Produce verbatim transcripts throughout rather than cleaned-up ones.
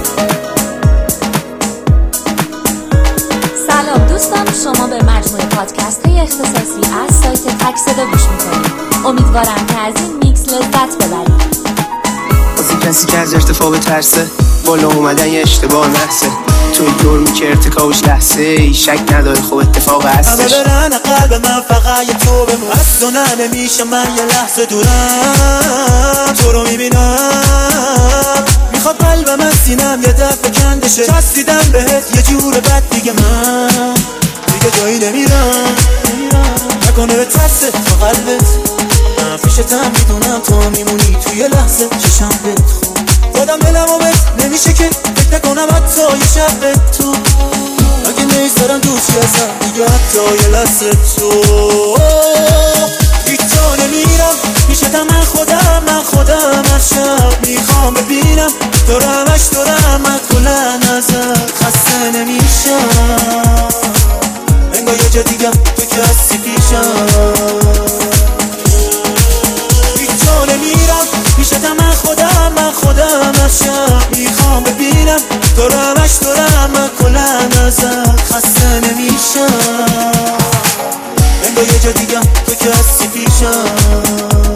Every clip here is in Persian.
سلام دوستان، شما به مجموعه پادکست های اختصاصی از سایت تک صدا گوش میکنید. امیدوارم که از این میکس لذت ببرید. واسه کسی که از ارتفاع بترسه، بالا اومدن یه اشتباه نحسه، توی جرمی که ارتکابش لحظه ای شک نداره خب اتفاق هستش. همه برن قلب من فقط یه تو بمون، از تو نه نمیشه من یه لحظه دورم، تو رو میبینم میخواد قلبم از سینم یه دفعه کنده شه، چسبیدم بهت یه جور بد دیگه من دیگه جایی نمیرم، نکنه به ترسه تو قلبت من فیشتم میدونم تو میمونی توی لحظه چشم بهت خون دادم دلم و بهت نمیشه که فکر نکنم حتی یه شب به تو اگه نیسترم دوستی ازم دیگه حتی یه لحظه تو هیچ جا نمیرم میشتم من خودم من خودم هر شب میخوام ببینم دارمش دارم من کلن ازت خسته نمیشم انگار یه جا دیگم تو که هستی پیشم هیچ جا نمیرم میشتم من خودم من خودم هر شب میخوام ببینم دارمش دارم من کلن ازت خسته نمیشم انگار یه جا دیگم تو که هستی پیشم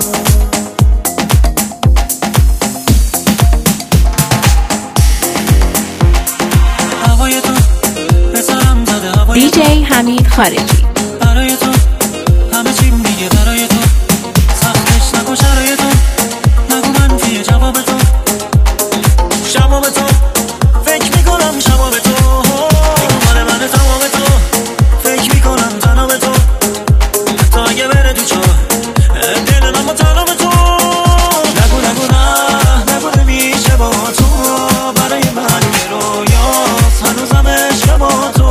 دی جی حمید خارجی. برای تو همه چی میگه برای تو سختش نکن شرایط تو نگو منفیه جواب تو شباب تو فکر میکنم شباب تو من من تمام تو فکر میکنم تناب تو تا اگه بره تو چا دل من با تناب تو نگو نگو نه نگو نمیشه با تو برای من یه رویاست هنوزم عشق با تو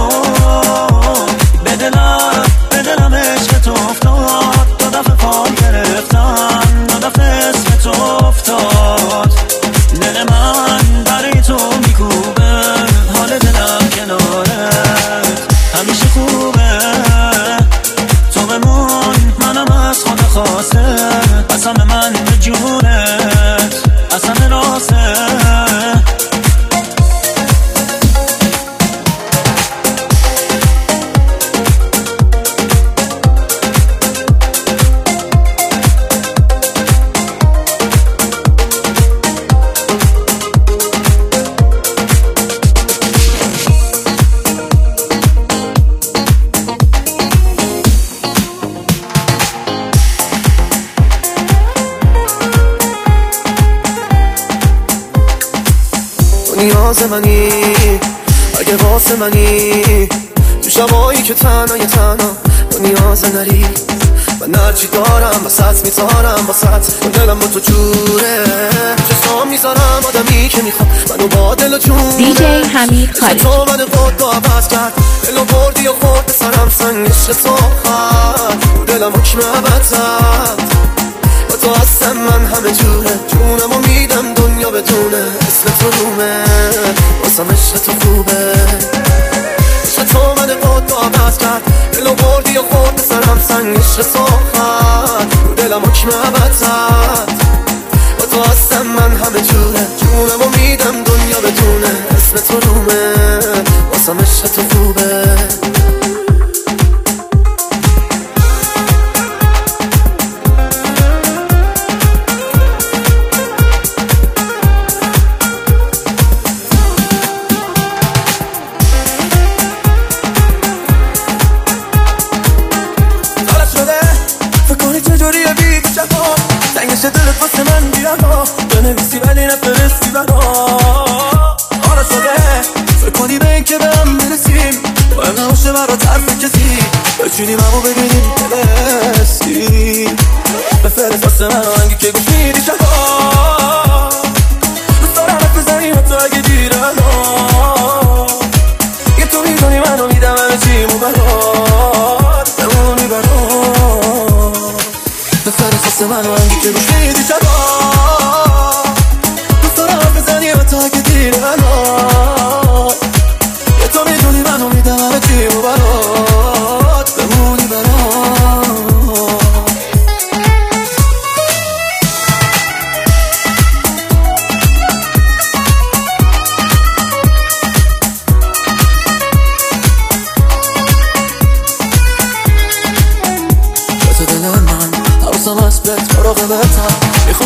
بدلم بدلم عشق تو افتاد دو دفعه پام گرفتم دو دفعه اسم تو افتاد دل من برای تو میکوبه حال دلم کنارت همیشه خوبه تو بمون منم از خود خواسته قسم من به جونت قسم راسته نیاز منی اگه واسه منی تو شبایی که تنها یه تنها تو نیاز نری من هرچی دارم واسط میذارم واسط من دلم با تو جوره چشام میذارم آدمی که میخوام منو با دل و جونه دی جی حمید خارجی. تو منو با تو عوض کرد دلو بردی و خورد سرم سنگش صحبت دلم حکم عبد زد با تو هستم من همه جوره جونم و میدم دنیا بدونه اسم تو رومه واسم عشق تو خوبه عشق تو منو با تو عوض کرد دلو بردی و خورد سرم سنگش صحبت دلم حکم عبد زد با تو هستم من همه جوره جونم و میدم دنیا بدونه اسم تو رومه واسم عشق تو خوبه دلت واسه من بیرها بنویسی ولی نفرستی برا آره شده فکر کنی به این که به هم برسیم باید نباشه برا طرف کسی بچینیم همو ببینیم برسی بفرست واسه من آهنگی که گوش میدی شبا دوست دارم حرف بزنیم حتی اگه دیره الان یه تو میدونی منو میدم همه چیمو برات بمونی برات بفرست واسه من آهنگی که گوش میدی شبا دوست دارم حرف بزنیم حتی اگه دیره الان یه تو میدونی منو میدم همه چیمو برات بمونی برات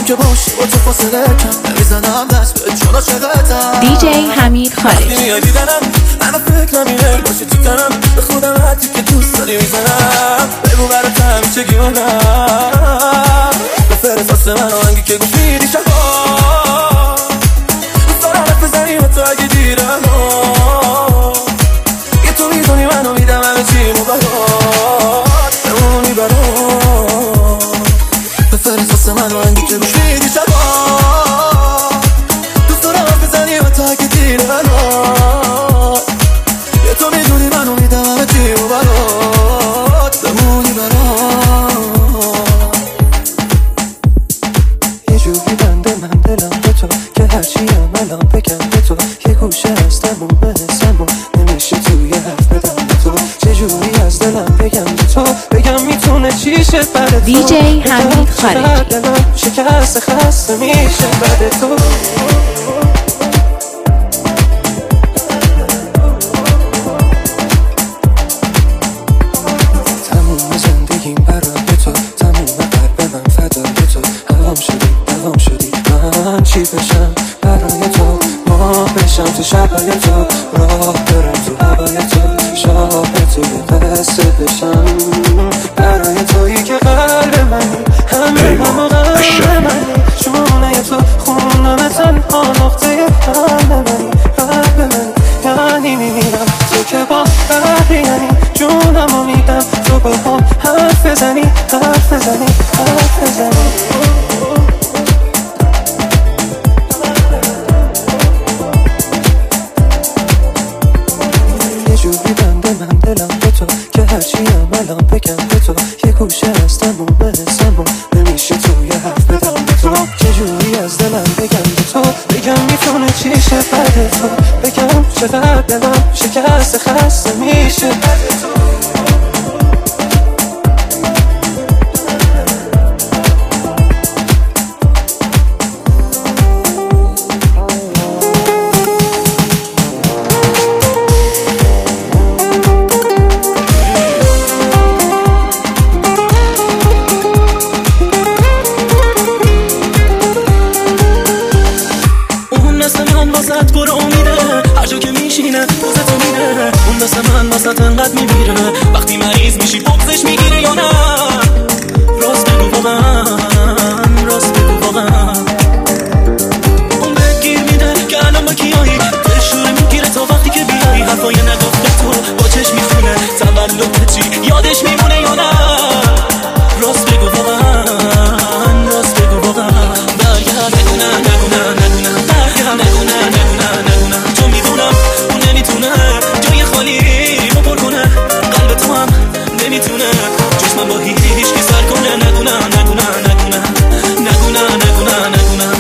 که باشی با تو فاصله کم نمیزنم دست به چون عاشقتم. دی جی حمید خارجی. وقتی میای دیدنم همه فکر نمیره باشه تو تنم به خودم حتی که دوست داری میزنم. بگو برات همیشه گیمانم بفرست واسه من آهنگی که گوش میدی شبا. دوست دارم حرف بزنی و تو اگه دیرم یه تو میدونی منو میدم همه چیمو برات بمونی برات. بفرست واسه من آهنگی که گوش میدی شبا. دوست دارم حرف بزنی و تو اگه دیرم یه تو میدونی منو میدم همه چیمو برات بمونی برات. یه جوری بنده من دلم به تو که هرچی هم الان بگم به تو یه گوشه هستم و حسم و نمیشه توی حرف بدم به تو. چه جوری از دلم بگم به تو بگم میتونه چی شد بعد تو. دی جی حمید خارجی. دلم شکست خسته میشه بعد تو. تموم زندگیم برای تو تموم قلب من فدای تو. هوام شدی دوام شدی من چی بشم برای تو. ما بشم تو شبای تو راه برم تو هوای تو. شاه توی قصه بشم برای تویی که قلب منی همه همه قلب منی. شونه تو خونم تنها نقطه قلب منی قلب منی. یعنی میمیرم تو که با بحری یعنی جونم رو میدم تو با هم حرف بزنی حرف بزنی حرف بزنی. یه جوری بنده من دلم به تو که هرچی هم الان بگم به تو یه گوشه هستم و حسم و نمیشه توی حرف بدم به تو. چه جوری از دلم بگم به تو بگم میتونه چی شه بعد تو. بگم چقدر دلم شکست خسته میشه بعد تو. انقدر میمیره وقتی مریض میشی بغزش میگیره یا نه. راست بگو واقعا راست بگو واقعا. اون بهت گیر میده که الان با کیایی دل شوره میگیره تا وقتی که بیایی. حرفای نگفته تو با چشم میخونه تولد چی یادش میمونه یا نه. راست بگو واقعا راست بگو واقعا. برگرد نگو نه نگو نه نگو نه برگرد نگو نه نگو نه نگو نه. تو میدونم اون نمیتونه جای خالی قلب تو هم نمیتونه جز من با هیچ کی سر کنه. نگو نه نگو نه نگو نه نگو نه نگو نه نگو نه.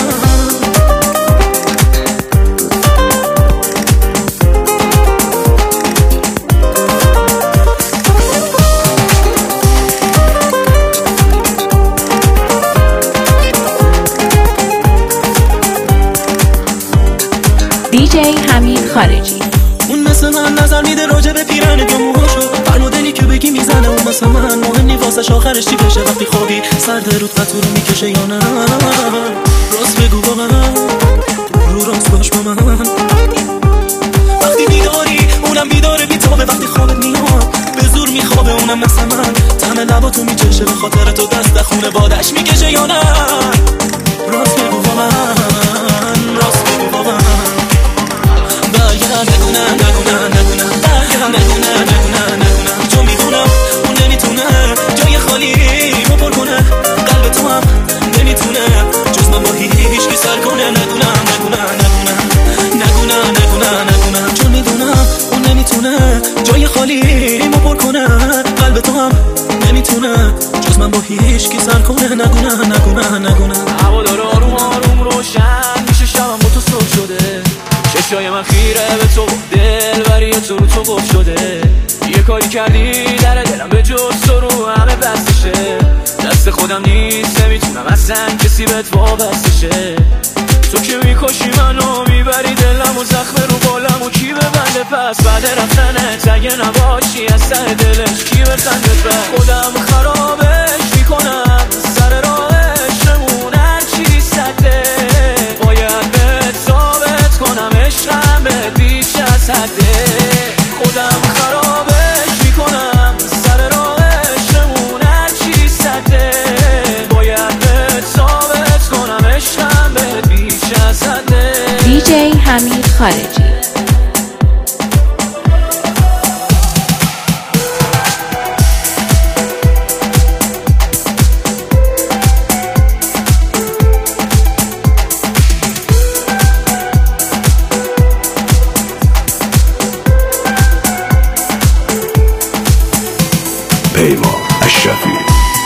دی جی حمید خارجی. اون مثل من نظر میده راجع به پیرن که موهاشو هر مدلی که بگی میزنه. اون مثل من مهم نی واسش آخرش چی بشه وقتی خوابی سرد رود قطور رو میکشه یا نه. راست بگو با من رو راست باش با من. وقتی بیداری اونم بیداره بیتابه وقتی خوابت میاد به زور میخوابه. اونم مثل من طعم لباتو میچشه به خاطر تو دست خونه بادش میکشه یا نه. راست بگو با من راست بگو با من. نگو نه نگو نه نگو نه نگو نه نگو نه نگو نه. تو میدونم اون نمیتونه جای خالی رو پر کنه. قلب تو هم نمیتونه جز من با هیچ کی سر کنه. نگو نه نگو نه نگو نه نگو نه نگو نه نگو نه. تو میدونم اون نمیتونه جای خالی رو پر کنه. قلب تو هم نمیتونه جز من با هیچ کی سر کنه. نگو نه نگو نه نگو نه. هوا داره آروم آروم روشن میشه شبم با تو صبح شده. چشای من خیره به تو دل بری تو رو تو گفت شده. یه کاری کردی در دلم به جز تو رو همه بستشه. دست خودم نیست نمیتونم اصلا کسی بهت وابستشه. تو که میکشی منو میبری دلم و زخم رو بالم و کی ببنده پس بعد رفتنت اگه نباشی از سر دلش کی بخنده پس. خودم خرابش میکنم سر راهش نمون هرچی حمید خارجی. پیمان اشرفی.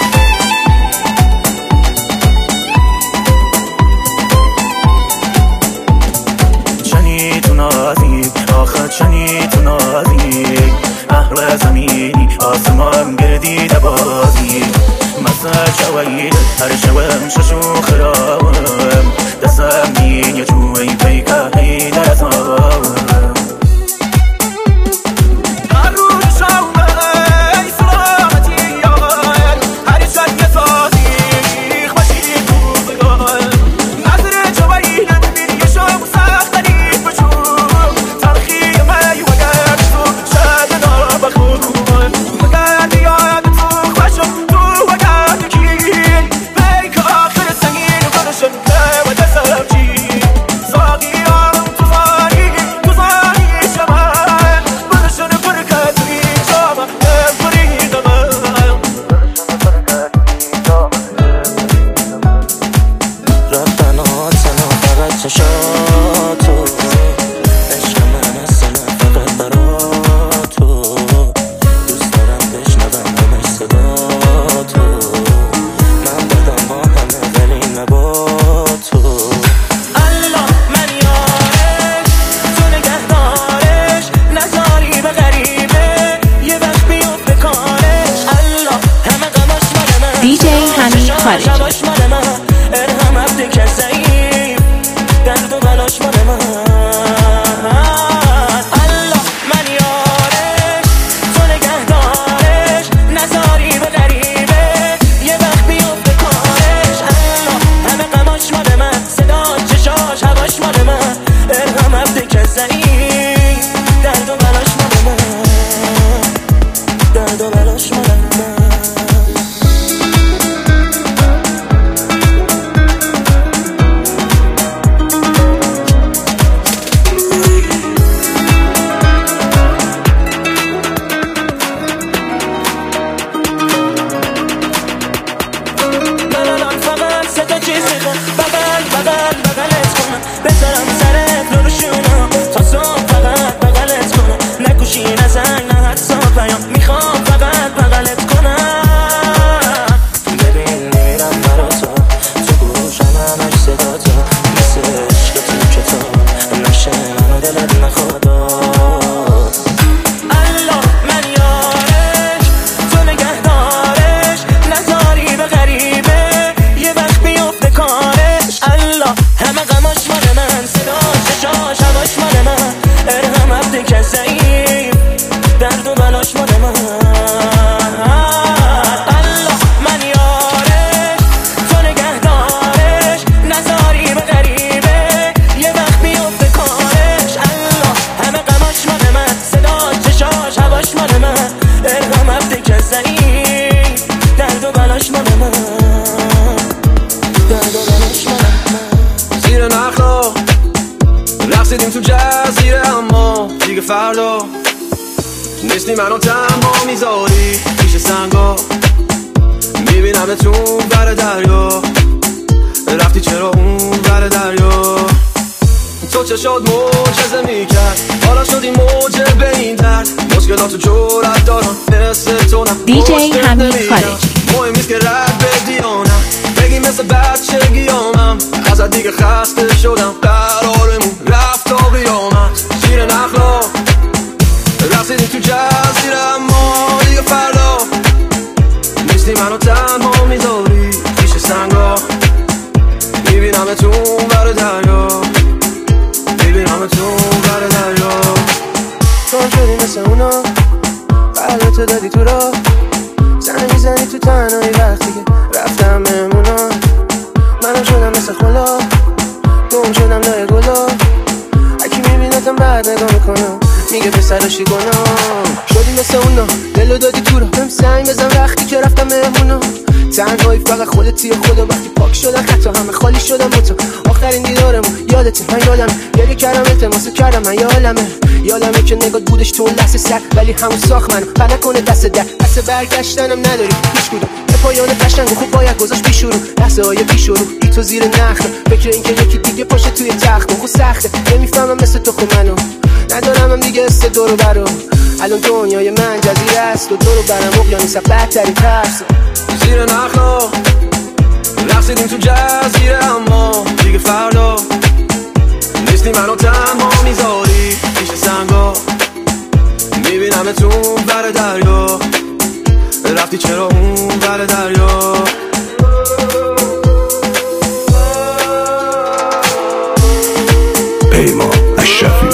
چنی تو نازی آخر چنی تو نازی اهل زمینی آسمان گردی دبازی مسا شوید هر شوم ششو خرام دستم نین یا جوی پیکا هی درزام چشاتو عشق من اصلا فقط برا تو دوست دارم بشنوم همش صدا تو من بدم با همه ولی نه با تو الله من یارش تو نگهدارش نذاری به غریبه یه وقت بیفته کارش الله همه غماش مال من دی جی حمید خارجی. ارهم عبد کسی درد و بلاش مال من الله من یارش تو نگهدارش نذاری به غریبه یه وقت بیفته کارش الله همه غماش مال من صدا چشاش هواش مال من ارهم عبد کسی درد و بلاش مال من درد و بلاش مال من بغل بغل بغلت کنم بذارم سرت رو روشونم تا صبح فقط بغلت کنم نکوشی نزن نه حدسا پیام میخوام فقط بغلت کنم ببین میرم برا تو تو گوشم همش صدا تو مثل عشق تو کتاب نشه منو دلت نخواد الله من یارش تو نگهدارش نذاری به غریبه یه وقت بیفته کارش الله همه غماش مال من صدا چشاش هواش مال من ارهم عبد کسی درد و بلاش مال من الله من یارش تو نگهدارش نذاری به غریبه یه وقت بیفته کارش الله همه غماش مال من صدا چشاش هواش مال من ارهم عبد کسی درد و بلاش مال من درد و بلاش مال من زیر نخلا رقصیدیم تو جزیره اما دیگه فردا نیستی منو تنها میذاری پیش سنگا میبینم تو بر دریا رفتی چرا اون بر دریا تو چشات معجزه میکرد حالا شدی موجه به این درد مشکلاتو جرأت دارم مثل تو نم دی جی حمید خارجی. مهم نیست که رد بدی یا نه بگی مثل بچگی آمم ازت دیگه خسته شدم قرارمون رفت تا قیامت زیر نخلا رقصیدیم تو جزیره اما دیگه فردا نیستی منو تنها میذاری پیش سنگا میبینم تو بر دریا میبینم تو بر دریا تو شدی مثل اونا قلبتو دادی تو را زنه میزنی تو تنهایی وقتی که رفتم مهمونا منم شدم مثل خلا گم شدم لای گلا اکی میبینتم بعد نگاه میکنم میگه پسرشی کنم شدی مثل اونا دلو دادی تو را بهم سنگ بزن وقتی که رفتم مهمونا تنهایی فقط خودتی و خودم. وقتی پاک شدن خطا همه خالی شدم با تو. آخرین دیدارمون یادتی من یادم گریه کردم التماس کردم من یادمه یادمه که نگات بودش تو اون لحظه سر ولی همون ساخت منو بر نکنه دست در دست برگشتنم نداری هیچ کدوم به پایان قشنگ و خوب باید گذاشت بی شروع لحظه های بی شروع بی تو زیر نخل فکر این که یکی دیگه پاشه توی تخت خود سخته نمیفهمم مثل تو خود منو ندارم هم دیگه است دورو برو الان دنیای من جزیره است و دورو برم اقیانوس بدترین ترس زیر نخلا رقصیدیم تو جزیره اما دیگه فردا نیستی منو تنها میذاری پیش سنگا میبینم تو اون بر دریا رفتی چرا اون بر دریا پیمان الشفیع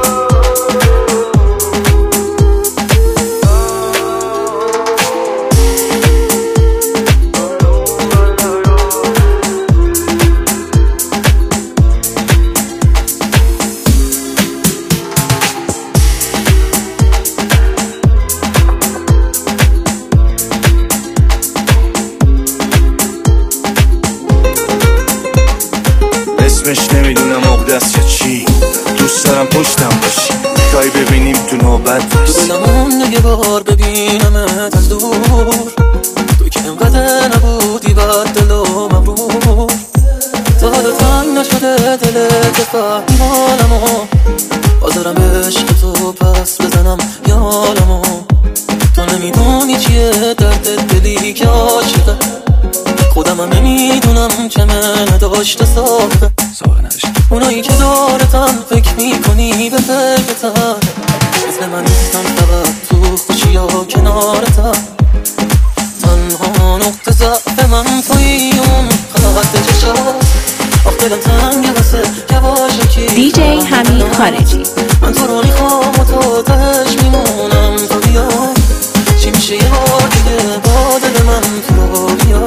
اسمش نمیدونم مقدس یا چی دوست دارم پشتم باشی تایی ببینیم تو نوبت باشی دلمون یه بار ببینمت از دور تو که انقدر نبودی بد دل و مبرور تا حالا تنگ نشده دلت فهمی حالمو بازارم عشق تو پس بزنم یالمو تو نمیدونی چیه درد دلی که عاشقه خودم هم نمیدونم چه من داشته ساخته اونایی که دارتن فکر میکنی به فکرتن مثل من نیستم فقط تو خوشی ها کنارتن تنها نقطه ضعف من توی اون خط چشات آخ دلم تنگه واسه یواشکی دی جی حمید خارجی من تو رو میخوام و تو تش میمونم تو بیا چی میشه یه بار دیگه با دل من تو بیا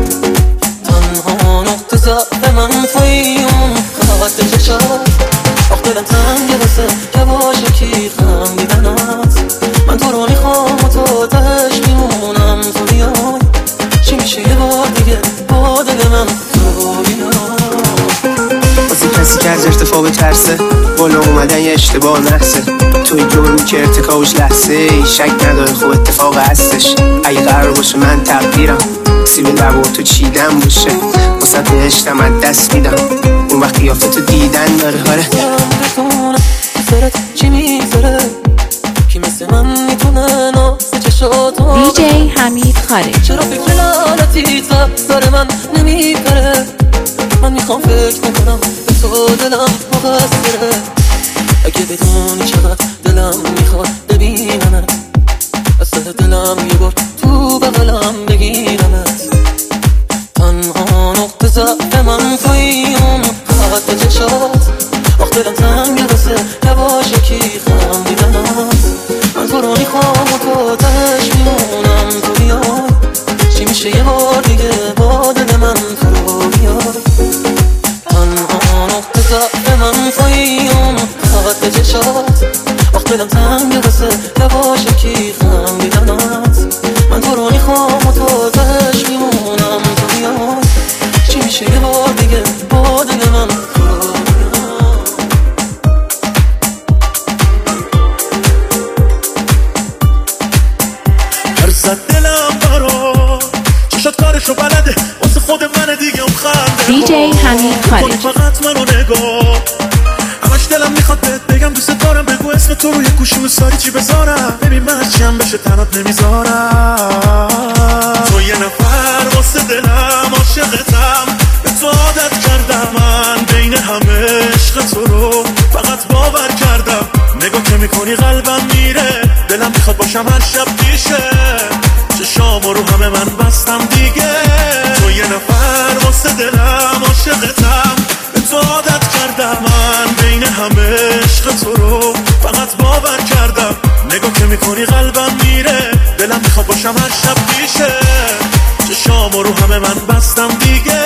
تنها نقطه ضعف من توی اون خط چشات آخ دلم تنگه واسه یواشکی خندیدنات من تو رو میخوام و تو تش میمونم تو بیا چی میشه یه بار دیگه با دل من تو بیا واسه کسی که از ارتفاع به ترسه بالا اومدن یه اشتباه نحسه توی جرمی که ارتکابش لحظه ای شک نداره خوب اتفاق هستش اگه قرار باشه من تقدیرم سیب لبا تو چیدم باشه واسه نشتم از دست میدم اون وقت قیافه تو دیدن داره هاره سرت چی میذاره کی مثل من میتونه ناز چشاتو دی جی حمید خارجی چرا فکر لعنتی سر من نمیپره من میخوام فکر نکنم به تو دلم مقصره اگه بدونی چقدر دلم میخواد ببینمت از سر دلم یه بار تو بغلم بگیرمت تنها نقطه ضعف من توی اون خط چشات آخ دلم تنگه واسه یواشکی خندیدنات من تو رو میخوام و تو تش میمونم تو بیا چی میشه یه بار دیگه با دل من تو بیا تنها نقطه ضعف من توی اون خط چشات آخ دلم تنگه واسه یواشکی خندیدنات من تو رو میخوام و تو تش میمونم تو بیا چی میشه یه بار دیگه با دل من زد دلم برا چشات کارشو بلده واسه خود من دیگه اون خنده دی جی حمید خارجی فقط منو نگاه همش دلم میخواد بهت بگم دوست دارم بگو اسم تو روی گوشیم ساری چی بذارم ببین من چیم بشه تنات نمیذارم تو یه نفر واسه دلم عاشقتم به تو عادت کردم من بین همه عشق تو رو فقط باور کردم نگاه که میکنی قلبم میره دلم میخواد باشم هر شب پیشه چشامو رو همه من بستم دیگه تو یه نفر واسه دلم عاشقتم به تو عادت کردم من بین همه عشق تو رو فقط باور کردم نگاه که میکنی قلبم میره دلم میخواد باشم هر شب پیشه چشامو رو همه من بستم دیگه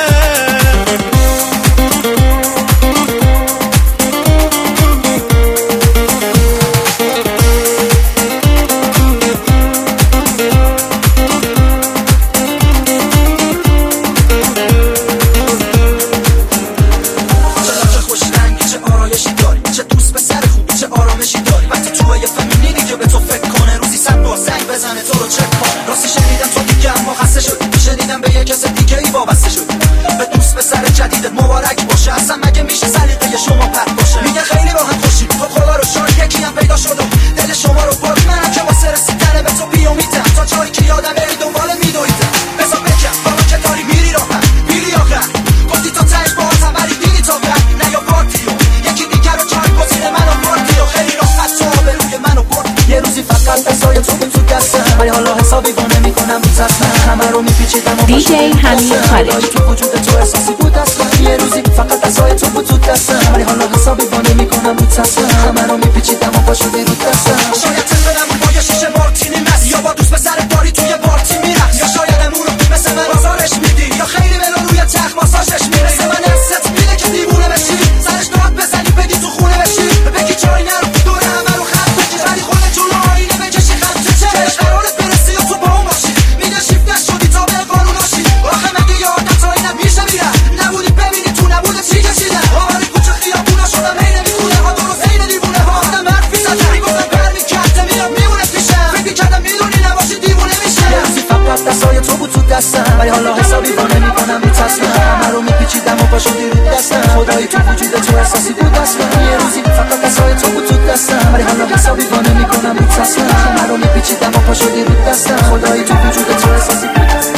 داری، چه دوست به سر خوبی چه آرامشی داری. وقتی تو یه فهمیدی دیگه به تو فکر کنه، روزی صد بار زنگ بزنه تو رو چک کنه. راستی شنیدم تو دیگه اما خسته شدی، شنیدم به یه کس دیگه ای وابسته شدی. به دوست به سر جدیدت مبارک باشه، اصلا مگه میشه سلیقه شما پرت باشه؟ میگه خیلی راحت باشی تو خدا رو شاید یکی هم پیدا شد و دل شما رو باری. منم که واسه رسیدن به تو بیامیدم، تا جایی که یادم بری دنبال میدویدم. بذار بگم بابا که داری میری راحت میری آخر، گفتی تا تهش باهات هم ولی دیدی تا بعد نه یا پارتیو یکی دیگر رو چند گزینه منو پارتیو. خیلی راحت تو به روی منو برد. یه روزی فقط دستای تو بود تو دستم، ولی حالا حسابی بانه میکنم رو چشمم. همه رو میپیچیدم و دی جی حمید خالجی تو وجود تو احساسی بود اصلا. یه روزی فقط دستای تو بود تو دستم، ولی حالا حسابی بانه میکنم رو چشمم. همه رو میپیچیدم و پا شدی رو دستم. شاید تفلم با یه شیشه مارتینی مست، یا با دوست به سر باری توی پارتی میرقص، یا شاید امون رو مثل من آزارش میدی، یا خیلی ولو روی تخت ماساژش میرسه. من دستت میده که دیوونه بشی، سرش داد بزنی بدی تو خونه بشی، بگی جایی نرو دور همه رو خط بگی، ولی خونه جلو آینه بکشی خط تو چشم قرارت برسی و تو با اون باشی. میگه شیفت نشدی تا به قانون باشی، آخه مگه یادت تا اینم میشه میرم نبودی ببینی تو نبوده چی کشیدم. آوری کوچه خیابونا شدم هی نمیخونه ها درست عین دیوونه ها. آدم حرف میزدم میگفتم برمیکرده میرم میمونه پیشم، فکر میکردم میدونی نباشی دیوونه میشه. یه روزی فقط دستای تو بود تو دستم، ولی حالا حسابی بانه میکنم رو تصمیم. همه رو میپیچیدم و پا شدی رو دستم. خدایی تو وجود تو احساسی بود اصلا. یه روزی فقط دستای تو بود تو دستم، ولی حالا حسابی بانه میکنم رو تصمیم. همه رو میپیچیدم و پا شدی رو دستم. خدایی تو وجود تو احساسی بود اصلا.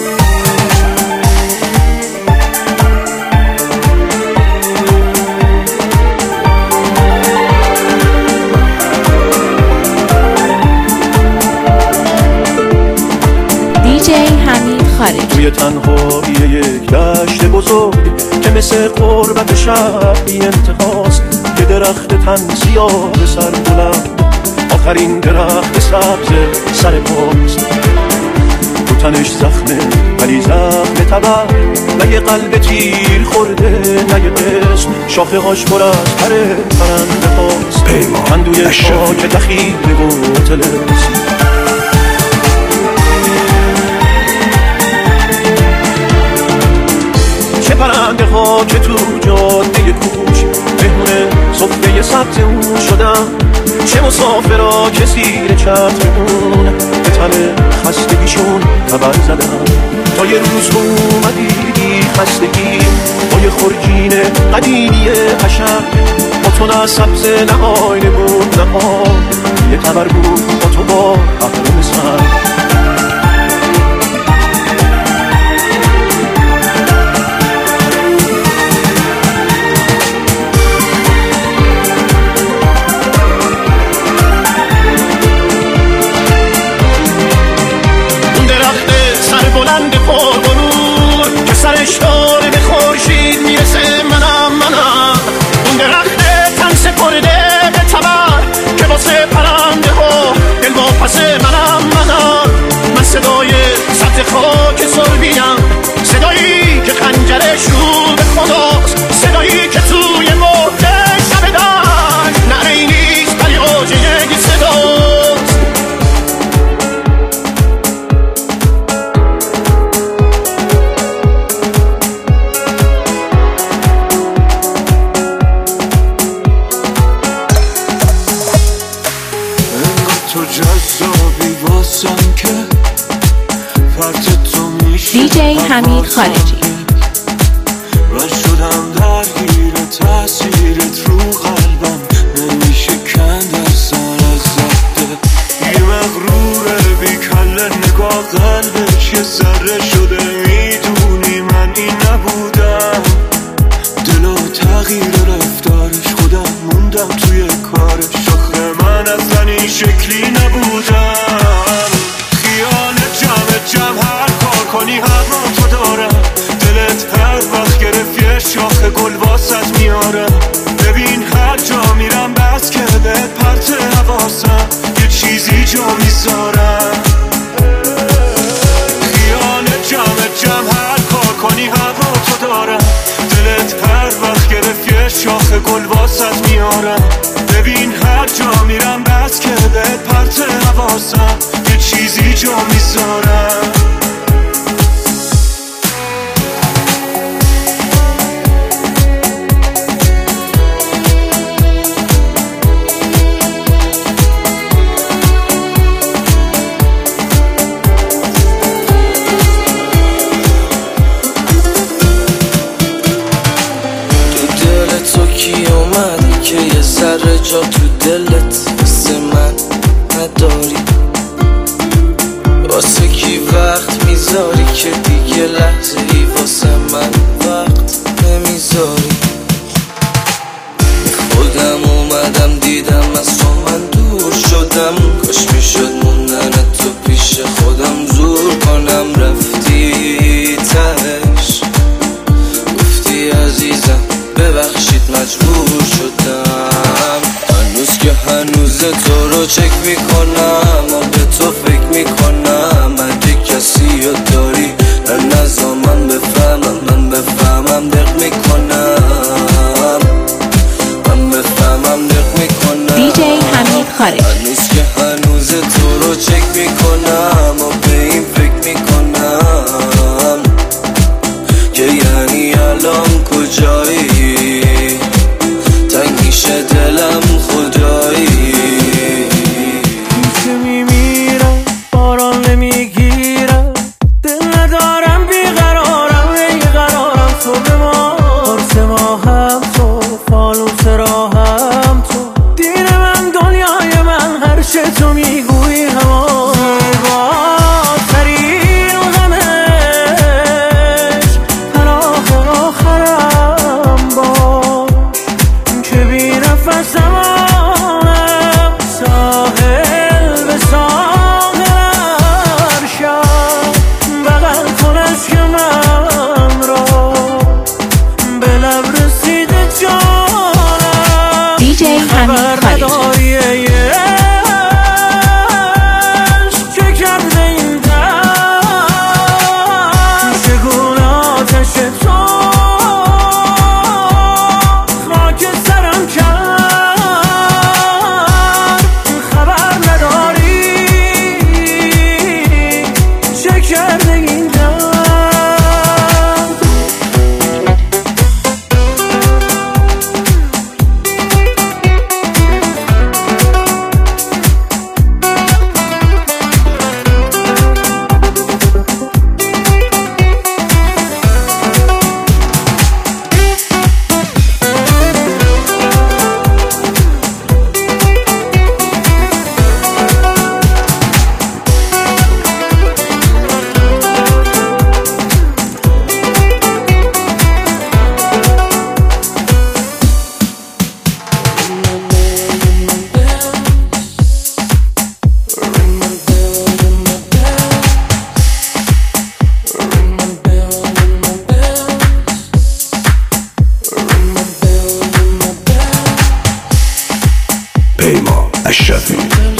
دی جی حمید خالجی توی تنهایی یک دشت بزرگ که مثل قربت شب بی انتهاست، که درخت تن سیاه سر بلند آخرین درخت سبز سر پاست. تو تنش زخمه ولی زخم تبر، نه یه قلب تیر خورده نه یه قسم، شاخه هاش پر از پر پرنده هاست. کندوی خاک دخیل و تلس، چه پرنده ها که تو جاده کوچ مهمونه صفحه سبز اون شدن، چه مسافرها که زیر چتر اون به تن خستگیشون خبر زدن. تا یه روز اومدی خستگی با یه خورجین قدیمی قشنگ، با تو نه سبز نه آینه بود نه آب، یه تبر بود با تو با اهرم سنگ. بلند پرغرور که سرش داره به خورشید میرسه، منم منم اون درخت تن سپرده به تبر که واسه پرنده ها دل واپسه. منم منم من صدای سبز خاک سربیم، صدایی که خنجرش رو به خداست، صدایی که توی مرده شب دشت نعره‌ای نیست ولی اوج یک صداست. دی جی حمید خالجی من شدم درگیر تأثیرت رو قلبم، نمیشه کند اصلا از زده. یه مغروره بی کله نگاه قلبش یه ذره شده، میدونی من این نبودم. دل و تغییر رفتارش خودم موندم توی کارش، آخه من اصلا این شکلی نبودم. خیال جمع جمع هر کار کنی هوا تو دارم، دلت هر وقت گرفت یه شاخه گل واسط میارم. ببین هر جا میرم بس که به پرت حواسم یه چیزی جا میذارم. خیال جمع جمع هر کار کنی هوا تو دارم، دلت هر وقت گرفت یه شاخه گل واسط میارم. ببین هر جا میرم بس که به پرت حواسم یه چیزی جا میذارم. ذره جا تو دلت واسه من نداری، واسه کی وقت میذاری که دیگه لحظه ای واسه من وقت نمیذاری. خودم اومدم دیدم از تو من دور شدم، کاش میشد موندن تو پیش خودم زور کنم. رفتی تهش گفتی عزیزم ببخشید مجبور شدم. هنوز که هنوز تو رو چک میکنم و به تو فکر میکنم، اگه کسی رو داری نظام من بفهمم، من بفهمم دق میکنم، من بفهمم دق میکنم. دی جی حمید خارج. هنوز که هنوز تو رو چک میکنم و به این فکر میکنم که یعنی الان کجایی، تنگ میشه دلم خدایی. که میمیرم باران نمیگیرم، دل ندارم بیقرارم، بیقرارم تو به ما قرص ما هم تو، فانوس راهم تو، دین من دنیای من، هر چه تو میگویی همان ترین و غمش پناه آخرم با که بی نفسم آنم ساحل به ساحل هر شب بغل کن عشق من را به لب رسیده جانم. دی جی حمید خارج. پیمان الشفیع.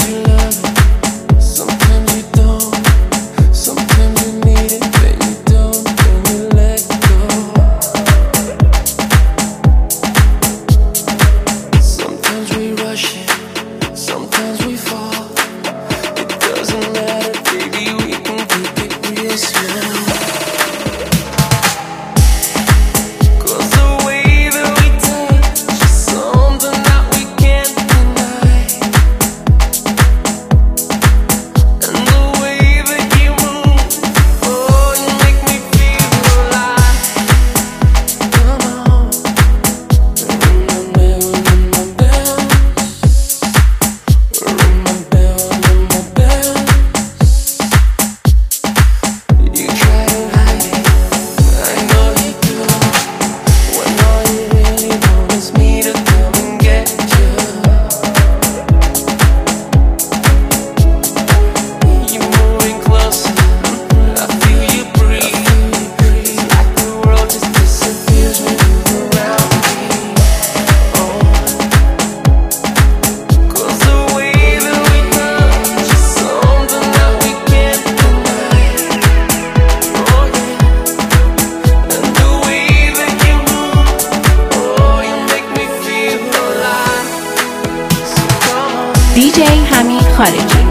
دی جی حمید خارجی.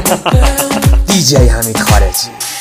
دی جی حمید خارجی.